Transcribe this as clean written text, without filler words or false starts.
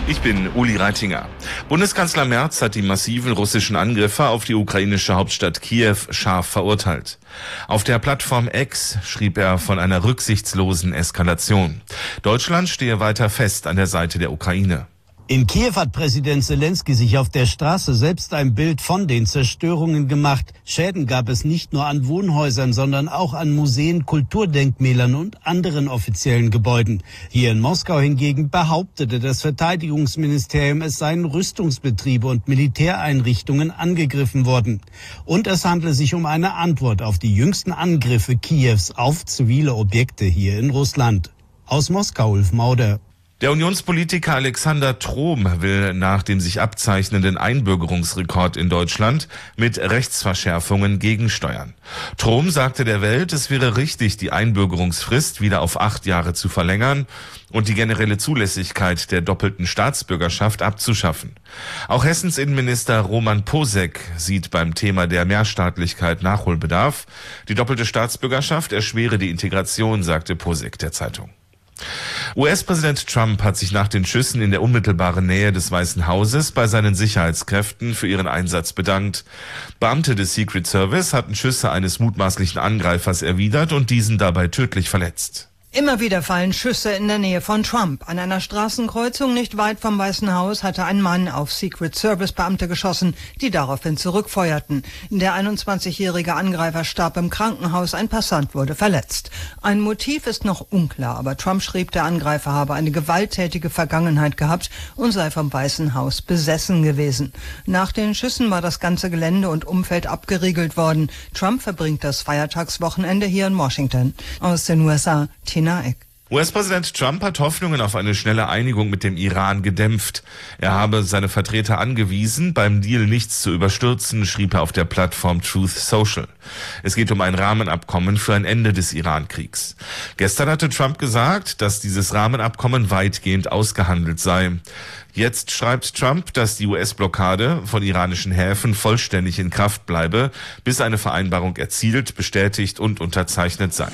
Ich bin Uli Reitinger. Bundeskanzler Merz hat die massiven russischen Angriffe auf die ukrainische Hauptstadt Kiew scharf verurteilt. Auf der Plattform X schrieb er von einer rücksichtslosen Eskalation. Deutschland stehe weiter fest an der Seite der Ukraine. In Kiew hat Präsident Selenskyj sich auf der Straße selbst ein Bild von den Zerstörungen gemacht. Schäden gab es nicht nur an Wohnhäusern, sondern auch an Museen, Kulturdenkmälern und anderen offiziellen Gebäuden. Hier in Moskau hingegen behauptete das Verteidigungsministerium, es seien Rüstungsbetriebe und Militäreinrichtungen angegriffen worden. Und es handle sich um eine Antwort auf die jüngsten Angriffe Kiews auf zivile Objekte hier in Russland. Aus Moskau, Ulf Mauder. Der Unionspolitiker Alexander Trom will nach dem sich abzeichnenden Einbürgerungsrekord in Deutschland mit Rechtsverschärfungen gegensteuern. Trom sagte der Welt, es wäre richtig, die Einbürgerungsfrist wieder auf 8 Jahre zu verlängern und die generelle Zulässigkeit der doppelten Staatsbürgerschaft abzuschaffen. Auch Hessens Innenminister Roman Posek sieht beim Thema der Mehrstaatlichkeit Nachholbedarf. Die doppelte Staatsbürgerschaft erschwere die Integration, sagte Posek der Zeitung. US-Präsident Trump hat sich nach den Schüssen in der unmittelbaren Nähe des Weißen Hauses bei seinen Sicherheitskräften für ihren Einsatz bedankt. Beamte des Secret Service hatten Schüsse eines mutmaßlichen Angreifers erwidert und diesen dabei tödlich verletzt. Immer wieder fallen Schüsse in der Nähe von Trump. An einer Straßenkreuzung nicht weit vom Weißen Haus hatte ein Mann auf Secret Service Beamte geschossen, die daraufhin zurückfeuerten. Der 21-jährige Angreifer starb im Krankenhaus, ein Passant wurde verletzt. Ein Motiv ist noch unklar, aber Trump schrieb, der Angreifer habe eine gewalttätige Vergangenheit gehabt und sei vom Weißen Haus besessen gewesen. Nach den Schüssen war das ganze Gelände und Umfeld abgeriegelt worden. Trump verbringt das Feiertagswochenende hier in Washington. Aus den USA, Tina Eck. US-Präsident Trump hat Hoffnungen auf eine schnelle Einigung mit dem Iran gedämpft. Er habe seine Vertreter angewiesen, beim Deal nichts zu überstürzen, schrieb er auf der Plattform Truth Social. Es geht um ein Rahmenabkommen für ein Ende des Iran-Kriegs. Gestern hatte Trump gesagt, dass dieses Rahmenabkommen weitgehend ausgehandelt sei. Jetzt schreibt Trump, dass die US-Blockade von iranischen Häfen vollständig in Kraft bleibe, bis eine Vereinbarung erzielt, bestätigt und unterzeichnet sei.